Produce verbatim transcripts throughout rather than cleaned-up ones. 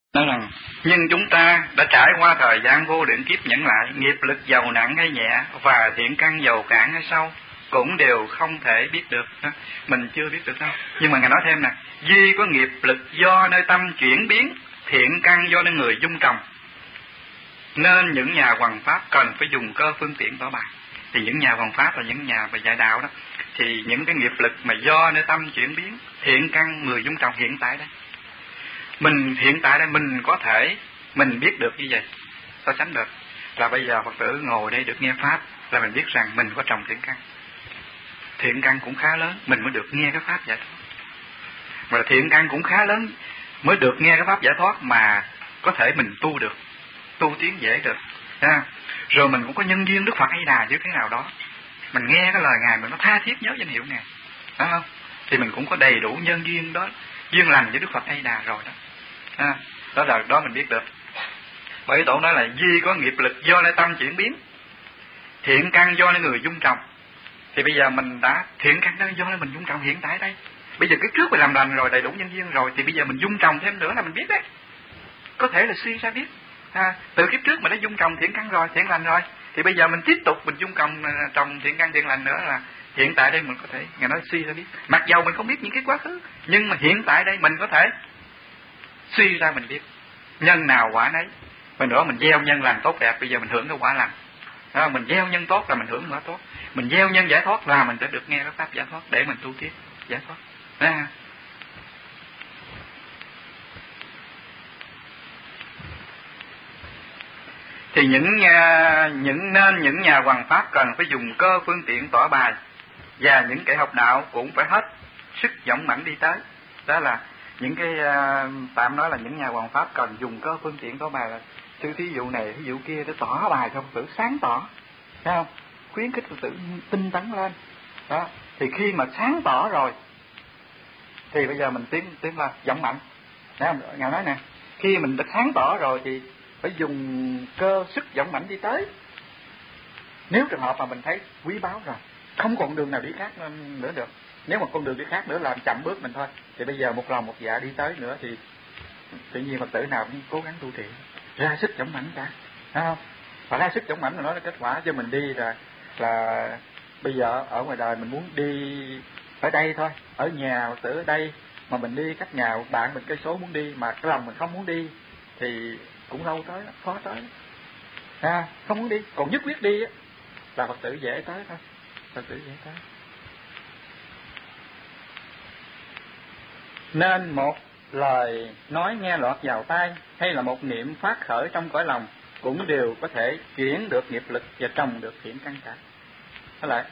Nói rằng, nhưng chúng ta đã trải qua thời gian vô lượng kiếp nhẫn lại, nghiệp lực giàu nặng hay nhẹ và thiện căn giàu cạn hay sâu cũng đều không thể biết được. Mình chưa biết được đâu. Nhưng mà Ngài nói thêm nè, duy có nghiệp lực do nơi tâm chuyển biến, thiện căn do nơi người dung trồng, nên những nhà hoằng pháp cần phải dùng cơ phương tiện tỏ bài. Thì những nhà hoằng pháp là những nhà về dạy đạo đó, thì những cái nghiệp lực mà do nơi tâm chuyển biến, thiện căn người dung trồng hiện tại đây, mình hiện tại đây mình có thể mình biết được như vậy, so sánh được là bây giờ Phật tử ngồi đây được nghe pháp là mình biết rằng mình có trồng thiện căn, thiện căn cũng khá lớn mình mới được nghe cái pháp giải thoát, mà thiện căn cũng khá lớn mới được nghe cái pháp giải thoát mà có thể mình tu được, tu tiến dễ được ha. Rồi mình cũng có nhân duyên Đức Phật A Di Đà như thế nào đó, mình nghe cái lời Ngài mình nó tha thiết nhớ danh hiệu Ngài, phải không? Thì mình cũng có đầy đủ nhân duyên đó, duyên lành với Đức Phật A Di Đà rồi đó. À, đó là đó mình biết được. Bởi tổ nói là duy có nghiệp lực do nơi tâm chuyển biến, thiện căn do nơi người dung trồng. Thì bây giờ mình đã thiện căn đó do nơi mình dung trồng hiện tại đây. Bây giờ cái trước mình làm lành rồi, đầy đủ nhân duyên rồi, thì bây giờ mình dung trồng thêm nữa là mình biết đấy. Có thể là suy ra biết. À, từ kiếp trước mình đã dung trồng thiện căn rồi, thiện lành rồi, thì bây giờ mình tiếp tục mình dung trồng trồng thiện căn thiện lành nữa là hiện tại đây mình có thể, Ngài nói suy ra biết. Mặc dầu mình không biết những cái quá khứ, nhưng mà hiện tại đây mình có thể suy ra mình biết. Nhân nào quả nấy. Mình nữa mình gieo nhân lành tốt đẹp, bây giờ mình hưởng cái quả lành. Đó, mình gieo nhân tốt là mình hưởng quả tốt. Mình gieo nhân giải thoát là mình sẽ được nghe cái pháp giải thoát để mình tu tiếp giải thoát. À. Thì những những nên những nhà hoằng pháp cần phải dùng cơ phương tiện tỏ bài, và những kẻ học đạo cũng phải hết sức dũng mãnh đi tới. Đó là những cái uh, tạm nói là những nhà hoằng pháp cần dùng cơ phương tiện tỏ bài, là sư thí dụ này thí dụ kia để tỏ bài cho Phật tử sáng tỏ, thấy không? Khuyến khích Phật tử tinh tấn lên. Đó, thì khi mà sáng tỏ rồi thì bây giờ mình tiến tiến lên dũng mãnh. Thấy không? Ngài nói nè, khi mình đã sáng tỏ rồi thì phải dùng cơ sức dũng mãnh đi tới. Nếu trường hợp mà mình thấy quý báu rồi, không còn đường nào đi khác nữa được. Nếu mà con đường đi khác nữa làm chậm bước mình thôi, thì bây giờ một lòng một dạ đi tới nữa thì tự nhiên Phật tử nào cũng cố gắng tu trì, ra sức dũng mãnh cả, thấy không? Và ra sức dũng mãnh là nó là kết quả cho mình đi là là bây giờ ở ngoài đời mình muốn đi ở đây thôi, ở nhà Phật tử ở đây mà mình đi cách nhà bạn mình cây số muốn đi mà cái lòng mình không muốn đi thì cũng lâu tới, khó tới. À, không muốn đi, còn nhất quyết đi á là Phật tử dễ tới thôi, Phật tử dễ tới. Nên một lời nói nghe lọt vào tai hay là một niệm phát khởi trong cõi lòng cũng đều có thể chuyển được nghiệp lực và trồng được thiện căn cả. Đó lại,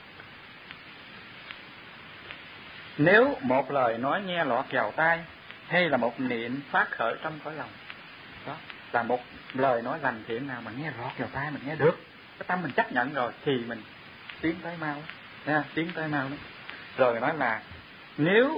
nếu một lời nói nghe lọt vào tai hay là một niệm phát khởi trong cõi lòng, đó là một lời nói lành thiện nào mà nghe lọt vào tai mình nghe được, cái tâm mình chấp nhận rồi thì mình tiến tới mau, nha, tiến tới mau đó. Rồi nói là nếu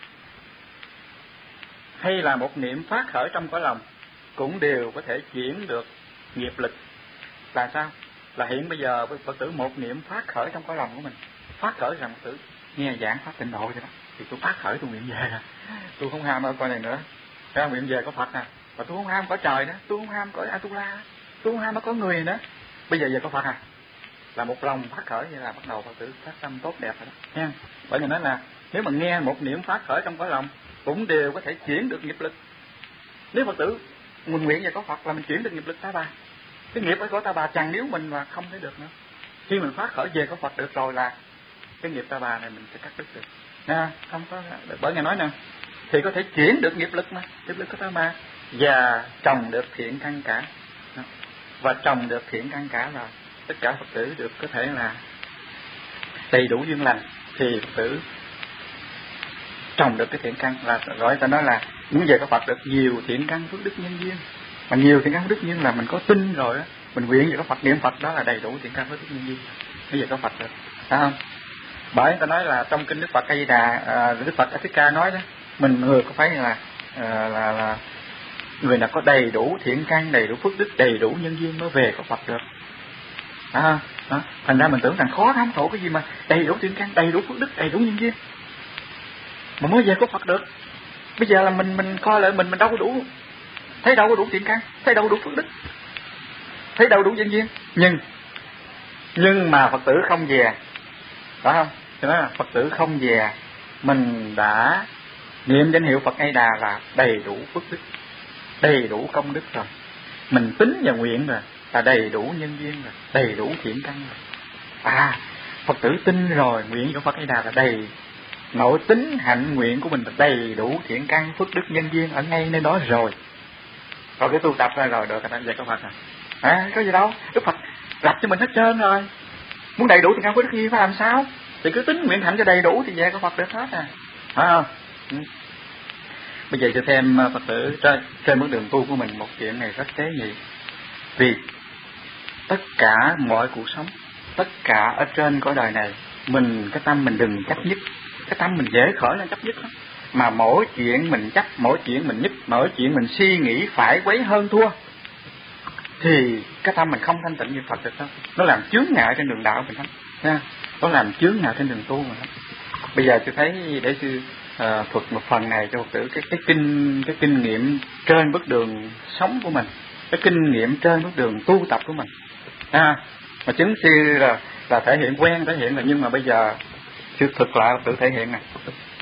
hay là một niệm phát khởi trong cõi lòng cũng đều có thể chuyển được nghiệp lực. Là sao? Là hiện bây giờ Phật tử một niệm phát khởi trong cõi lòng của mình, phát khởi rằng Phật tử nghe giảng pháp tịnh độ vậy đó, thì tôi phát khởi tôi nguyện về rồi, tôi không ham ở coi này nữa, ra nguyện về có Phật à, và tôi không ham có trời nữa, tôi không ham có Atula, tôi không ham có người nữa, bây giờ về có Phật à, là một lòng phát khởi như là bắt đầu Phật tử phát tâm tốt đẹp rồi đó, nha. Bởi vì nói là nếu mà nghe một niệm phát khởi trong cõi lòng cũng đều có thể chuyển được nghiệp lực. Nếu Phật tử mình nguyện về có Phật là mình chuyển được nghiệp lực ta bà. Cái nghiệp ở của ta bà chẳng nếu mình mà không thấy được nữa. Khi mình phát khởi về có Phật được rồi là cái nghiệp ta bà này mình sẽ cắt đứt được. Nha, không có, bởi Ngài nói nè, thì có thể chuyển được nghiệp lực mà, nghiệp lực của ta bà và trồng được thiện căn cả. Và trồng được thiện căn cả là tất cả Phật tử được có thể là đầy đủ duyên lành, thì Phật tử trồng được cái thiện căn là gọi ta nói là muốn về có Phật được nhiều thiện căn phước đức nhân duyên. Mà nhiều thiện căn phước đức nhân là mình có tin rồi á, mình nguyện về có Phật niệm Phật đó là đầy đủ thiện căn phước đức nhân duyên. Bây giờ có Phật được, phải không? Bởi ta nói là trong kinh Đức Phật A Di Đà, à, Đức Phật A Thích Ca nói đó, mình người có phải là à, là là người nào có đầy đủ thiện căn, đầy đủ phước đức, đầy đủ nhân duyên mới về có Phật được. À, đó. Thành ra mình tưởng rằng khó lắm, khổ cái gì mà đầy đủ thiện căn, đầy đủ phước đức, đầy đủ nhân duyên mà mới về có Phật được. Bây giờ là mình mình coi lại mình mình đâu có đủ thấy đâu có đủ thiện căn, thấy đâu có đủ phước đức, thấy đâu đủ nhân duyên. Nhưng nhưng mà Phật tử không dè, phải không? Cho nên là Phật tử không dè, mình đã niệm danh hiệu Phật A Đà là đầy đủ phước đức, đầy đủ công đức rồi. Mình tính và nguyện rồi là đầy đủ nhân duyên rồi, đầy đủ thiện căn rồi. À, Phật tử tin rồi, nguyện của Phật A Đà là đầy, nội tính hạnh nguyện của mình là đầy đủ thiện căn, phước đức, nhân duyên ở ngay nơi đó rồi. Rồi cái tu tập ra rồi được rồi, vậy có Phật à? À, có gì đâu, Đức Phật lập cho mình hết trơn rồi. Muốn đầy đủ thiện căn phước đức gì phải làm sao? Thì cứ tính nguyện hạnh cho đầy đủ thì về có Phật được hết à, phải không? Ừ. Bây giờ cho thêm Phật tử trên, trên bước đường tu của mình một chuyện này rất tế nhị. Vì tất cả mọi cuộc sống, tất cả ở trên cõi đời này, mình cái tâm mình đừng chấp nhất. Cái tâm mình dễ khởi lên chấp nhất lắm. Mà mỗi chuyện mình chấp, mỗi chuyện mình nhất, mỗi chuyện mình suy nghĩ phải quấy hơn thua, thì cái tâm mình không thanh tịnh như Phật được đâu. Nó làm chướng ngại trên đường đạo mình lắm nha. Nó làm chướng ngại trên đường tu mình lắm. Bây giờ tôi thấy để sư uh, thuật một phần này cho Phật tử cái, cái kinh cái kinh nghiệm trên bước đường sống của mình, cái kinh nghiệm trên bước đường tu tập của mình. À, mà chứng sư là là thể hiện quen thể hiện là, nhưng mà bây giờ sư thực lại tự thể hiện này.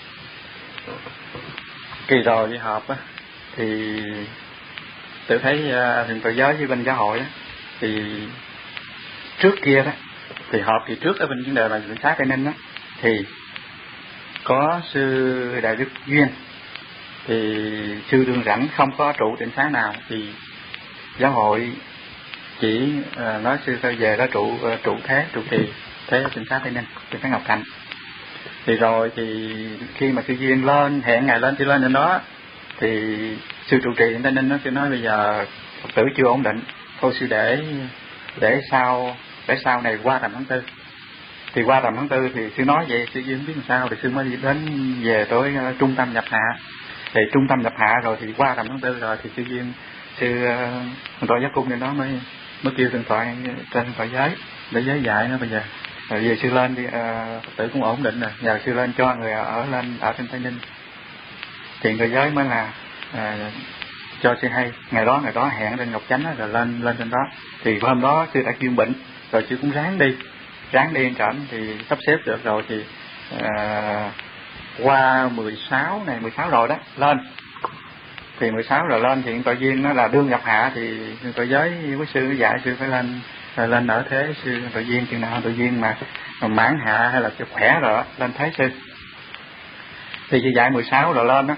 Kỳ rồi đi họp á, thì tự thấy uh, hiện tự giới với bên giáo hội á, thì trước kia đó thì họp thì trước ở bên vấn đề là bệnh xá Tây Ninh đó, thì có sư Đại Đức Duyên, thì sư đương rảnh không có trụ định xá nào, thì giáo hội chỉ uh, nói sư phải về đó trụ uh, trụ thế trụ trì thế định xá Tây Ninh, định xá Ngọc Thạnh. Thì rồi thì khi mà sư Duyên lên hẹn ngày lên, sư lên trên đó thì sư trụ trì định Tây Ninh nó sư nói bây giờ Phật tử chưa ổn định, thôi sư để để sau để sau này qua tầm tháng tư. Thì qua tầm tháng tư thì sư nói vậy, sư Duyên biết làm sao, thì sư mới đi đến về tới uh, trung tâm nhập hạ. Thì trung tâm nhập hạ rồi thì qua tầm tháng tư rồi thì sư Duyên sư uh, tọa giác cung trên đó mới mới kêu thượng thoại trên thoại giới để giới dạy nó bây giờ. Rồi về sư lên đi, uh, Phật tử cũng ổn định rồi, nhờ sư lên cho người ở lên ở trên Tây Ninh. Thì người giới mới là uh, cho sư hay ngày đó ngày đó hẹn trên Ngọc Chánh đó, rồi lên lên trên đó. Thì hôm đó sư đã kiêng bệnh rồi, sư cũng ráng đi ráng đi trển thì sắp xếp được rồi. Thì uh, qua mười sáu này mười sáu rồi đó lên, thì mười sáu rồi lên thì tội duyên nó là đương nhập hạ, thì tội giới với sư dạy sư phải lên rồi lên ở thế sư tội duyên chừng nào tội duyên mà, mà mãn hạ hay là cho khỏe rồi đó, lên thế sư. Thì sư dạy mười sáu rồi lên đó,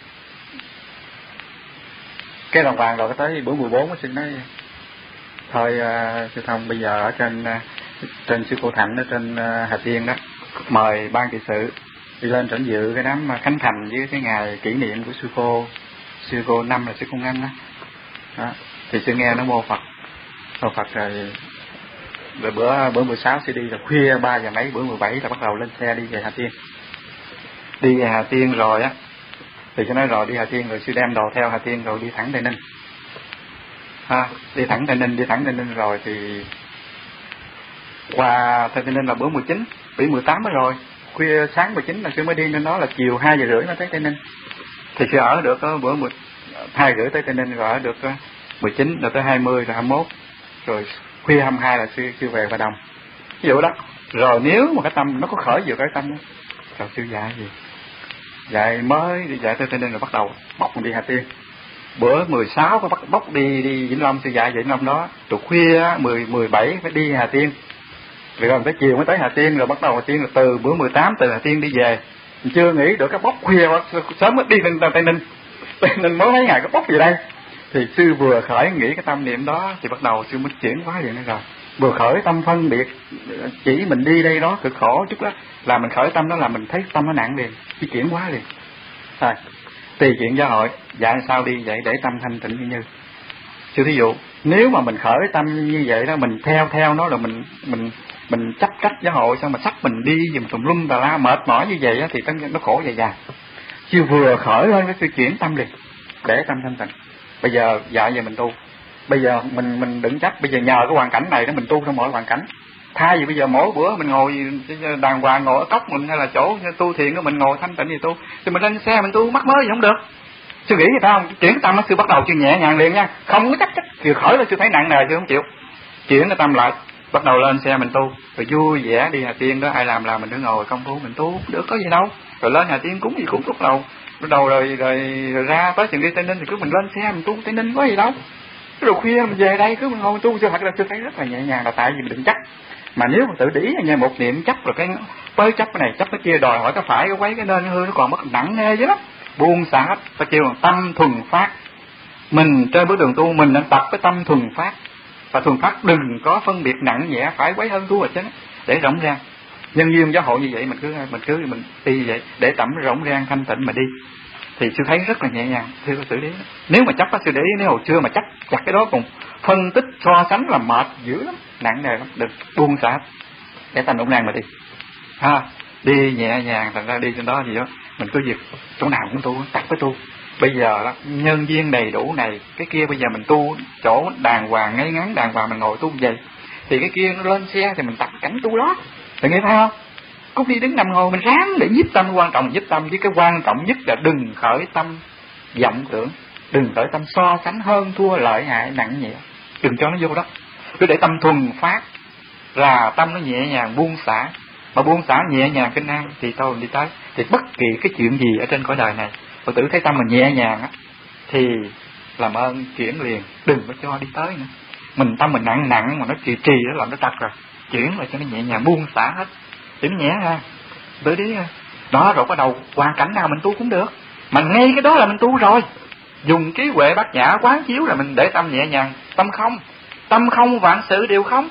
cái đồng vàng rồi cái tới bữa mười bốn sư nói thôi uh, sư Thông bây giờ ở trên uh, trên sư Cô Thạnh ở trên uh, Hà Tiên đó, mời ban trị sự đi lên trển dự cái đám khánh thành với cái ngày kỷ niệm của sư cô sư cô năm là sư cô Ngân đó. Đó thì sư nghe nó mô Phật mô Phật rồi, rồi bữa bữa mười sáu sư đi là khuya ba giờ mấy, bữa mười bảy là bắt đầu lên xe đi về Hà Tiên. Đi về Hà Tiên rồi á thì sư nói rồi đi Hà Tiên rồi sư đem đồ theo Hà Tiên rồi đi thẳng Tây Ninh. Ha, đi thẳng Tây Ninh đi thẳng Tây Ninh rồi thì qua Tây Ninh là bữa mười chín, bữa mười tám mới rồi, khuya sáng mười chín là sư mới đi, nên đó là chiều hai giờ rưỡi nó tới Tây Ninh. Thì sư ở được có bữa mười hai rưỡi tới Tây Ninh, rồi ở được mười chín rồi tới hai mươi rồi hai mươi mốt, rồi khuya hai mươi hai là sư sư về Bà Đồng. Ví dụ đó. Rồi nếu mà cái tâm nó có khởi vừa cái tâm đó, rồi sư dạy gì? Dạy mới đi dạy tới Tây Ninh rồi bắt đầu bóc đi Hà Tiên. Bữa mười sáu có bắt bóc đi đi Vĩnh Long, sư dạy Vĩnh Long đó, rồi khuya mười mười bảy phải đi Hà Tiên. Rồi gần tới chiều mới tới Hà Tiên, rồi bắt đầu Hà Tiên, rồi từ bữa mười tám từ Hà Tiên đi về. Mình chưa nghĩ được cái bóc khuya sớm mới đi lên Tây Ninh. Tây Ninh mới mấy ngày có bóc gì đây. Thì sư vừa khởi nghĩ cái tâm niệm đó thì bắt đầu sư mới chuyển hóa liền nữa rồi. Vừa khởi tâm phân biệt chỉ mình đi đây đó cực khổ chút đó, là mình khởi tâm đó là mình thấy tâm nó nặng liền, thì chuyển hóa liền. Rồi, tùy chuyện giáo hội dạy sao đi vậy để tâm thanh tịnh như như. Sư thí dụ, nếu mà mình khởi tâm như vậy đó, mình theo theo nó rồi mình mình mình chấp trách giáo hội sao mà sắp mình đi dùm tùm lum tà la mệt mỏi như vậy á, thì nó khổ dài dài. Sư vừa khởi lên cái sự chuyển tâm liền để tâm thanh tịnh. Bây giờ dạy về mình tu, bây giờ mình mình đừng trách, bây giờ nhờ cái hoàn cảnh này đó mình tu trong mọi hoàn cảnh. Thay vì bây giờ mỗi bữa mình ngồi đàng hoàng, ngồi ở cốc mình hay là chỗ tu thiền của mình ngồi thanh tịnh gì tu, thì mình lên xe mình tu mắc mới gì không được. Sư nghĩ gì phải không? Chuyển cái tâm nó sư bắt đầu chưa nhẹ nhàng liền nha, không có chắc chắc chưa khởi là chưa thấy nặng nề, chưa không chịu. Chuyển cái tâm lại, bắt đầu lên xe mình tu, rồi vui vẻ đi Hà Tiên đó, ai làm làm mình cứ ngồi công phu mình tu, được có gì đâu. Rồi lên Hà Tiên cúng gì cúng lúc đầu, bắt đầu rồi, rồi rồi ra tới chuyện đi Tây Ninh thì cứ mình lên xe mình tu Tây Ninh có gì đâu. Rồi khuya mình về đây cứ mình ngồi tu, chưa thật là chưa thấy rất là nhẹ nhàng, là tại vì mình đừng chắc. Mà nếu mà tự ý nghe một niệm chấp rồi cái tới chấp cái này chấp cái kia, đòi hỏi cái phải cái quấy cái nên cái hư nó còn mất nặng nề dữ lắm. Buông xả hết, ta kêu là tâm thuần phát. Mình trên bước đường tu mình đang tập cái tâm thuần phát, và thuần phát đừng có phân biệt nặng nhẹ phải quấy hơn thua ở trên để rộng ràng. Nhân viên giáo hội như vậy mình cứ mình cứ mình đi như vậy để tẩm rộng ràng thanh tịnh mà đi thì sư thấy rất là nhẹ nhàng. Sư có xử lý đó. Nếu mà chấp á sư để ý, nếu hồi xưa mà chấp chặt cái đó cùng phân tích so sánh là mệt dữ lắm, nặng nề lắm. Đừng buông xả để thành rộng ràng mà đi ha, đi nhẹ nhàng. Thành ra đi trên đó gì đó mình cứ việc chỗ nào cũng tu, tập với tu. Bây giờ đó, nhân viên đầy đủ này cái kia, bây giờ mình tu chỗ đàng hoàng ngay ngắn đàng hoàng mình ngồi tu vậy thì cái kia nó lên xe thì mình tập cảnh tu đó, thì nghe thấy không? Có đi đứng nằm ngồi mình ráng để nhiếp tâm, quan trọng nhiếp tâm, với cái quan trọng nhất là đừng khởi tâm vọng tưởng, đừng khởi tâm so sánh hơn thua lợi hại nặng nhẹ, đừng cho nó vô đó. Cứ để tâm thuần phát là tâm nó nhẹ nhàng buông xả, mà buông xả nhẹ nhàng kinh an thì thôi đi tới. Thì bất kỳ cái chuyện gì ở trên cõi đời này Phật tử thấy tâm mình nhẹ nhàng á thì làm ơn chuyển liền, đừng có cho đi tới nữa. Mình tâm mình nặng nặng mà nó trì trì đó làm nó tật rồi, chuyển lại cho nó nhẹ nhàng buông xả hết thì nó nhẹ ha. Tới đi đó rồi bắt đầu hoàn cảnh nào mình tu cũng được, mà ngay cái đó là mình tu rồi. Dùng trí huệ bát nhã quán chiếu là mình để tâm nhẹ nhàng, tâm không, tâm không vạn sự đều không,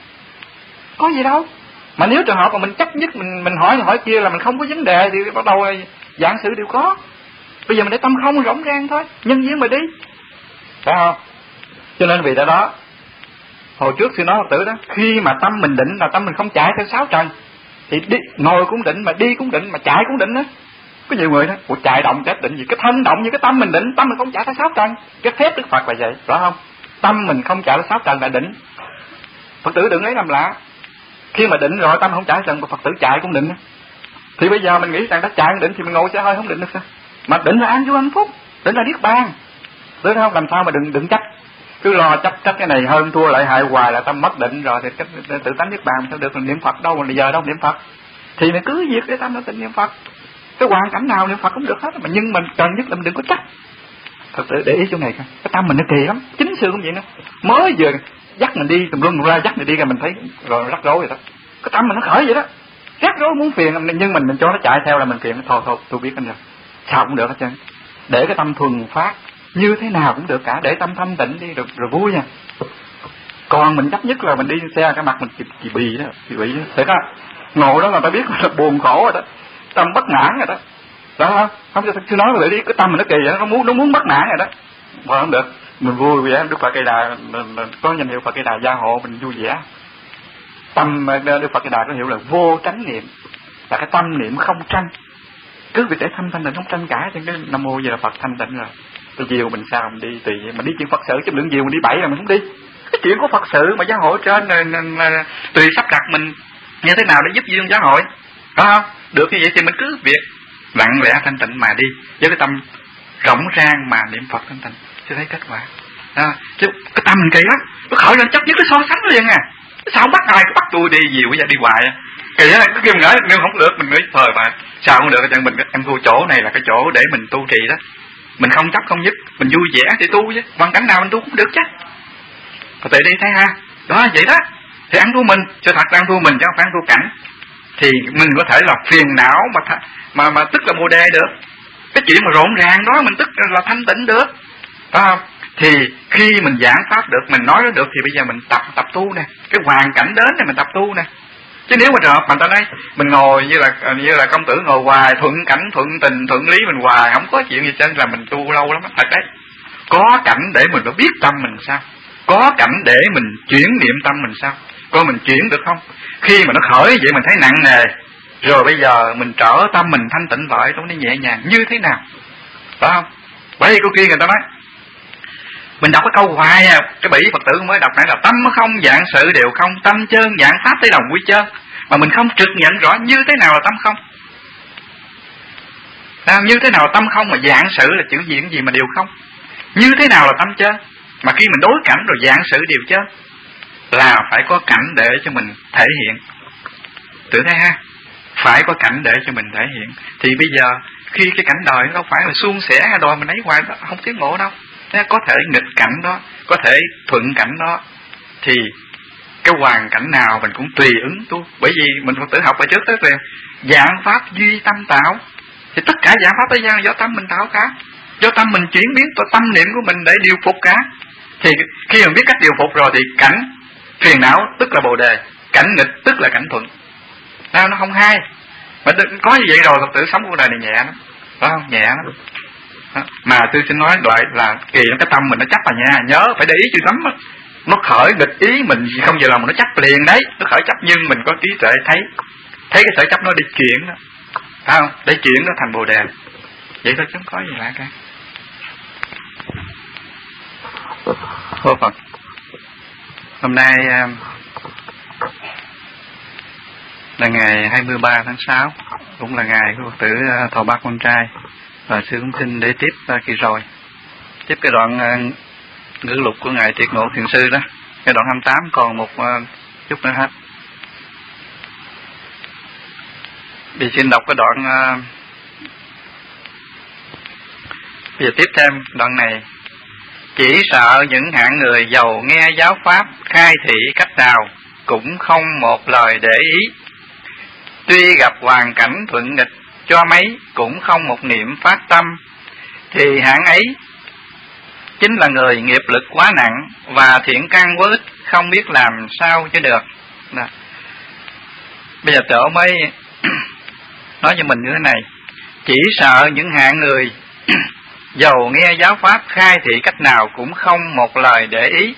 có gì đâu. Mà nếu trường hợp mà mình chấp nhất mình mình hỏi hỏi kia là mình không có vấn đề thì bắt đầu vạn sự đều có. Bây giờ mình để tâm không rỗng rang thôi, nhân viên mà đi, phải không? Cho nên vì đó đó hồi trước sư nói Phật tử đó, khi mà tâm mình định là tâm mình không chạy theo sáu trần thì đi ngồi cũng định, mà đi cũng định, mà chạy cũng định đó. Có nhiều người đó, ủa chạy động chết định gì, cái thân động như cái tâm mình định, tâm mình không chạy theo sáu trần. Cái phép Đức Phật là vậy, rõ không? Tâm mình không chạy theo sáu trần là định. Phật tử đừng lấy làm lạ, khi mà định rồi tâm không chạy trần, Phật tử chạy cũng định. Thì bây giờ mình nghĩ rằng đã chạy cũng định thì mình ngồi xe hơi không định được sao? Mà định là an vui hạnh phúc, định là niết bàn, đúng không? Làm sao mà đừng đừng chấp, cứ lo chấp chấp cái này hơn thua lợi hại hoài là tâm mất định rồi thì cái tự tánh niết bàn sao được? Mình niệm Phật đâu mà giờ đâu niệm Phật, thì mình cứ việc để tâm nó tịnh niệm Phật, cái hoàn cảnh nào niệm Phật cũng được hết. Mà nhưng mình cần nhất là mình đừng có chấp. Thật sự để ý chỗ này coi, cái tâm mình nó kỳ lắm, chính sư cũng vậy nữa. Mới vừa dắt mình đi tùm lum ra, dắt mình đi ra mình thấy rồi rắc rối rồi đó, cái tâm mình nó khởi vậy đó, rắc rối muốn phiền, nhưng mình mình cho nó chạy theo là mình phiền. Thôi thôi tôi biết anh rồi, sao cũng được hết trơn. Để cái tâm thuần phát như thế nào cũng được cả, để tâm thanh tịnh đi rồi, rồi vui nha. Còn mình chấp nhất là mình đi xe cái mặt mình kỳ, kỳ bì đó, kỳ bì đó, thiệt á. Ngồi đó là ta biết là buồn khổ rồi đó, tâm bất mãn rồi đó, đó không? Không cho sư nói mà đi, cái tâm mình nó kỳ vậy, nó muốn nó muốn bất mãn rồi đó, mà không được. Mình vui vẻ, Đức Phật Cây Đà có danh hiệu Phật Cây Đà gia hộ, mình vui vẻ. Tâm Đức Phật Cây Đà có hiểu là vô tránh niệm, là cái tâm niệm không tranh, cứ việc để thanh thanh tịnh không tranh cả. Cho cái Nam Mô Di Đà Phật thanh tịnh rồi, tôi chiều mình sao mình đi tùy mình đi chuyện Phật sự, chứ lượng chiều mình đi bảy là mình không đi. Cái chuyện của Phật sự mà giáo hội trên tùy sắp đặt mình như thế nào để giúp duyên giáo hội, đó không? Được như vậy thì mình cứ việc lặng lẽ thanh tịnh mà đi, với cái tâm rộng rang mà niệm Phật thanh tịnh, sẽ thấy kết quả. À, chứ cái tâm mình kỳ lắm, nó khởi lên chấp nhất cái so sánh liền à. Sao bắt ai cứ bắt tôi đi gì bây giờ đi hoài à. Kỳ đó, cứ kêu ngỡ nếu không được mình nghĩ thời mà sao không được, chẳng mình em thu chỗ này là cái chỗ để mình tu trì đó, mình không chấp không nhất, mình vui vẻ thì tu chứ, hoàn cảnh nào mình tu cũng được chứ. Phật tử đi thấy ha, đó vậy đó, thì ăn thua mình, cho thật ăn thua mình chứ không phải ăn thua cảnh, thì mình có thể là phiền não mà th- mà mà tức là mồ đề được, cái chuyện mà rộn ràng đó mình tức là thanh tịnh được, phải không? Thì khi mình giảng pháp được, mình nói nó được thì bây giờ mình tập tập tu nè, cái hoàn cảnh đến thì mình tập tu nè. Chứ nếu mà trường hợp mà ta nói mình ngồi như là như là công tử ngồi hoài thuận cảnh thuận tình thuận lý mình hoài không có chuyện gì trên là mình tu lâu lắm á. Thật đấy, có cảnh để mình phải biết tâm mình sao, có cảnh để mình chuyển niệm tâm mình sao, coi mình chuyển được không. Khi mà nó khởi vậy mình thấy nặng nề, rồi bây giờ mình trở tâm mình thanh tịnh lại, nó nhẹ nhàng như thế nào, phải không? Bởi vì câu kia người ta nói mình đọc cái câu hoài à, cái bỉ Phật tử mới đọc nãy là tâm không dạng sự đều không, tâm chơn dạng pháp tới đồng quy chơn, mà mình không trực nhận rõ như thế nào là tâm không. À, như thế nào tâm không mà dạng sự là chữ gì gì mà đều không? Như thế nào là tâm chớ? Mà khi mình đối cảnh rồi dạng sự đều chớ, là phải có cảnh để cho mình thể hiện. Tự thấy ha, phải có cảnh để cho mình thể hiện. Thì bây giờ khi cái cảnh đời nó không phải là suôn sẻ đòi mình ấy hoài, không tiến bộ đâu. Có thể nghịch cảnh đó, có thể thuận cảnh đó, thì cái hoàn cảnh nào mình cũng tùy ứng tu. Bởi vì mình Phật tử học bài trước tới rồi, dạng pháp duy tâm tạo, thì tất cả dạng pháp thế gian do tâm mình tạo cả, do tâm mình chuyển biến tâm niệm của mình để điều phục cả. Thì khi mình biết cách điều phục rồi thì cảnh phiền não tức là bồ đề, cảnh nghịch tức là cảnh thuận. Nào, nó không hai. Mà có như vậy rồi Phật tử sống cuộc đời này nhẹ lắm, phải không? Nhẹ lắm. Đó. Mà tôi xin nói lại là kỳ cái tâm mình nó chấp à nha, nhớ phải để ý chữ lắm á. Nó khởi nghịch ý mình không giờ lòng mà nó chấp liền đấy, nó khởi chấp nhưng mình có trí tuệ thấy, thấy cái sở chấp nó đi chuyển đó, phải không? Để chuyển nó thành bồ đề. Vậy thôi chứ không có gì lạ cả. Thưa Phật, hôm nay là ngày hai mươi ba tháng sáu, cũng là ngày của Phật tử thọ bát con trai, và sư cũng xin để tiếp kỳ rồi tiếp cái đoạn uh, ngữ lục của ngài Triệt Ngộ Thiền Sư đó, cái đoạn hai mươi tám còn một uh, chút nữa hết. Vì xin đọc cái đoạn uh, bây giờ tiếp thêm đoạn này. Chỉ sợ những hạng người giàu nghe giáo pháp khai thị cách nào cũng không một lời để ý, tuy gặp hoàn cảnh thuận nghịch cho mấy cũng không một niệm phát tâm, thì hạng ấy chính là người nghiệp lực quá nặng và thiện căn quá ít, không biết làm sao cho được. Đó. Bây giờ tổ mới nói cho mình như thế này. Chỉ sợ những hạng người dầu nghe giáo pháp khai thị cách nào cũng không một lời để ý.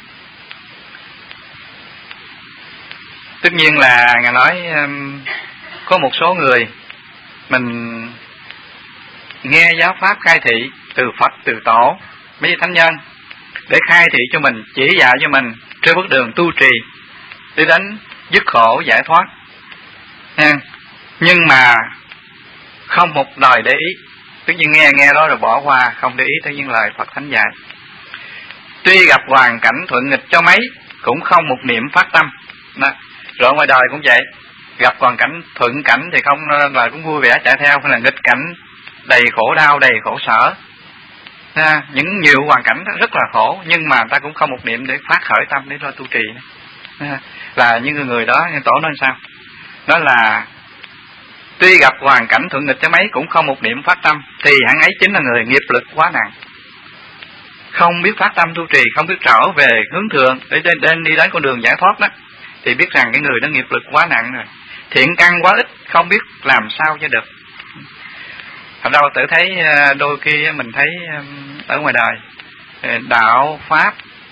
Tất nhiên là ngài nói um, có một số người mình nghe giáo pháp khai thị từ Phật, từ Tổ, mấy vị thánh nhân để khai thị cho mình, chỉ dạy cho mình trên bước đường tu trì đi đến dứt khổ giải thoát. Nha. Nhưng mà không một lời để ý, tất nhiên nghe nghe đó rồi bỏ qua, không để ý tới những lời Phật thánh dạy. Tuy gặp hoàn cảnh thuận nghịch cho mấy cũng không một niệm phát tâm. Đó. Rồi ngoài đời cũng vậy, gặp hoàn cảnh thuận cảnh thì không là cũng vui vẻ chạy theo, hay là nghịch cảnh đầy khổ đau, đầy khổ sở. À, những nhiều hoàn cảnh rất là khổ, nhưng mà ta cũng không một niệm để phát khởi tâm để lo tu trì. À, là những người đó, Tổ nói sao? Đó là tuy gặp hoàn cảnh thuận nghịch cho mấy cũng không một niệm phát tâm, thì hạng ấy chính là người nghiệp lực quá nặng, không biết phát tâm tu trì, không biết trở về hướng thượng để đến, đến đi đến con đường giải thoát đó, thì biết rằng cái người đó nghiệp lực quá nặng rồi, thiện căn quá ít, không biết làm sao cho được. Thật ra tự thấy đôi khi mình thấy ở ngoài đời đạo pháp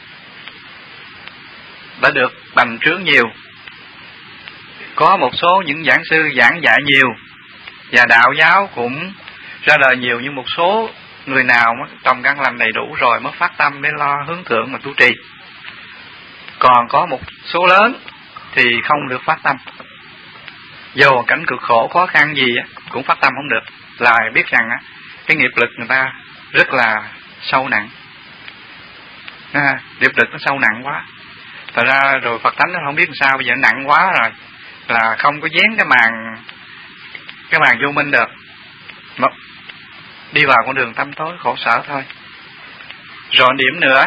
đã được bành trướng nhiều, có một số những giảng sư giảng dạy nhiều, và đạo giáo cũng ra đời nhiều, nhưng một số người nào trồng căn lành đầy đủ rồi mới phát tâm để lo hướng thượng mà tu trì. Còn có một số lớn thì không được phát tâm, dù cảnh cực khổ khó khăn gì cũng phát tâm không được, là biết rằng cái nghiệp lực người ta rất là sâu nặng. À, nghiệp lực nó sâu nặng quá. Thật ra rồi Phật Thánh nó không biết làm sao, bây giờ nặng quá rồi là không có dán cái màn cái màn vô minh được, mà đi vào con đường tâm tối khổ sở thôi. Rồi điểm nữa,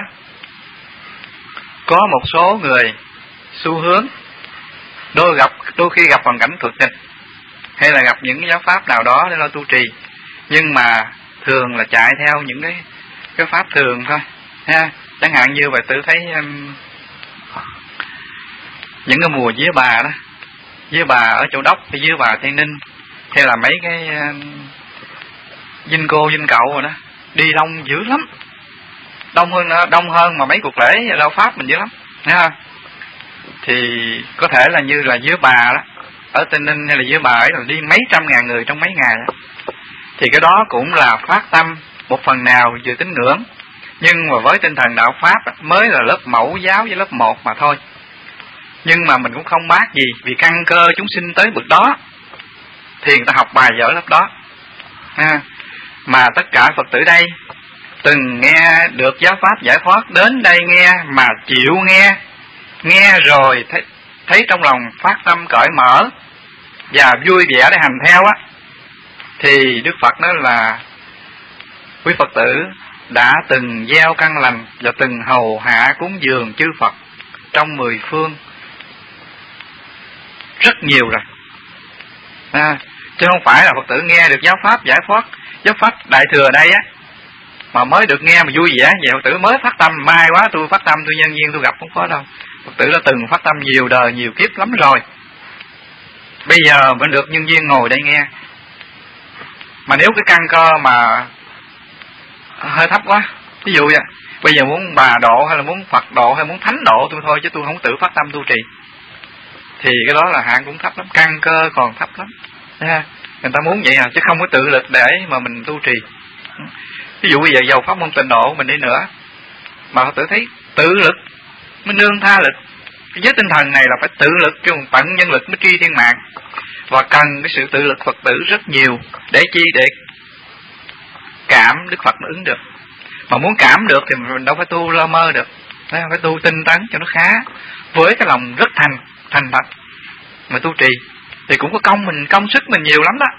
có một số người xu hướng đôi gặp đôi khi gặp hoàn cảnh thuận nghịch, hay là gặp những cái giáo pháp nào đó để lo tu trì, nhưng mà thường là chạy theo những cái cái pháp thường thôi ha. Chẳng hạn như vậy, tự thấy um, những cái mùa vía bà đó, vía bà ở Châu Đốc hay vía bà Tây Ninh, hay là mấy cái um, dinh cô dinh cậu rồi đó, đi đông dữ lắm, đông hơn đông hơn mà mấy cuộc lễ lao pháp mình dữ lắm ha. Thì có thể là như là vía bà đó ở Tây Ninh, hay là vía bà ấy là đi mấy trăm ngàn người trong mấy ngày đó. Thì cái đó cũng là phát tâm một phần nào về tín ngưỡng, nhưng mà với tinh thần đạo pháp mới là lớp mẫu giáo với lớp một mà thôi. Nhưng mà mình cũng không bác gì, vì căn cơ chúng sinh tới bực đó thì người ta học bài vở lớp đó ha. mà tất cả Phật tử đây từng nghe được giáo pháp giải thoát, đến đây nghe mà chịu nghe, nghe rồi thấy, thấy trong lòng phát tâm cởi mở và vui vẻ để hành theo á, thì Đức Phật nói là quý Phật tử đã từng gieo căn lành và từng hầu hạ cúng dường chư Phật trong mười phương rất nhiều rồi, à, chứ không phải là Phật tử nghe được giáo pháp giải thoát, giáo pháp đại thừa đây á, mà mới được nghe mà vui vẻ vậy. Phật tử mới phát tâm, may quá tôi phát tâm, tôi nhân viên tôi gặp, không có đâu. Phật tử đã từng phát tâm nhiều đời nhiều kiếp lắm rồi, bây giờ vẫn được nhân viên ngồi đây nghe. Mà nếu cái căn cơ mà hơi thấp quá, ví dụ vậy, bây giờ muốn bà độ hay là muốn Phật độ hay muốn thánh độ tôi thôi, chứ tôi không tự phát tâm tu trì, thì cái đó là hạng cũng thấp lắm, căn cơ còn thấp lắm. Nha, người ta muốn vậy à, chứ không có tự lực để mà mình tu trì. Ví dụ bây giờ dầu pháp môn tịnh độ mình đi nữa, mà Phật tử thấy tự lực mới nương tha lực. Cái giới tinh thần này là phải tự lực, chứ không tận nhân lực mới tri thiên mạng, và cần cái sự tự lực Phật tử rất nhiều. Để chi? Để cảm Đức Phật nó ứng được. Mà muốn cảm được thì mình đâu phải tu lơ mơ được, phải tu tinh tấn cho nó khá, với cái lòng rất thành thành thật mà tu trì, thì cũng có công mình, công sức mình nhiều lắm đó.